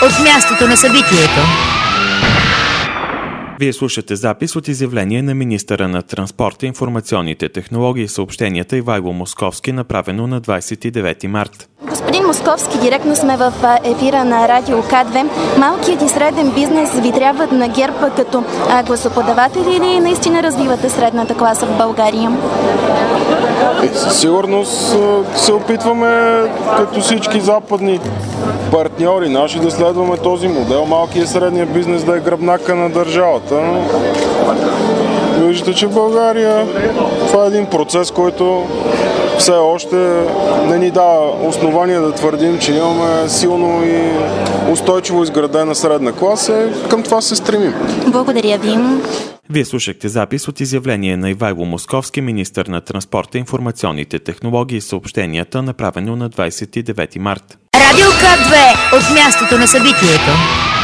от мястото на събитието. Вие слушате запис от изявление на министъра на транспорта, информационните технологии и съобщенията Ивайло Московски, направено на 29 март. Господин Московски, директно сме в ефира на Радио К2. Малкият и среден бизнес ви трябват на ГЕРБ като гласоподаватели или наистина развивате средната класа в България? Със сигурност се опитваме като всички западни партньори наши да следваме този модел. Малкият и средния бизнес да е гръбнака на държавата. Виждате, че в България това е един процес, който все още не ни дава основания да твърдим, че имаме силно и устойчиво изградена средна класа. Към това се стремим. Благодаря ви. Вие слушахте запис от изявление на Ивайло Московски, министър на транспорта, информационните технологии и съобщенията, направено на 29 март. Радио К2 от мястото на събитието.